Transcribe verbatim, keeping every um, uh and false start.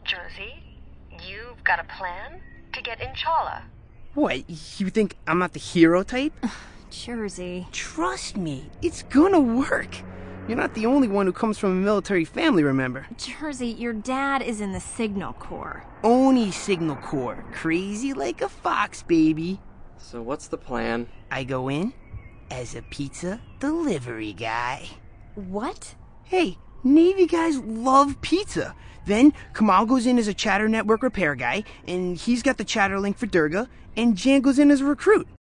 Jersey, you've got a plan to get Inshallah. What, you think I'm not the hero type? Jersey. Trust me, it's gonna work. You're not the only one who comes from a military family, remember? Jersey, your dad is in the Signal Corps. Oni Signal Corps. Crazy like a fox, baby. So what's the plan? I go in as a pizza delivery guy. What? Hey, Navy guys love pizza. Then Kamal goes in as a Chatter Network repair guy, and he's got the Chatter link for Durga, and Jan goes in as a recruit.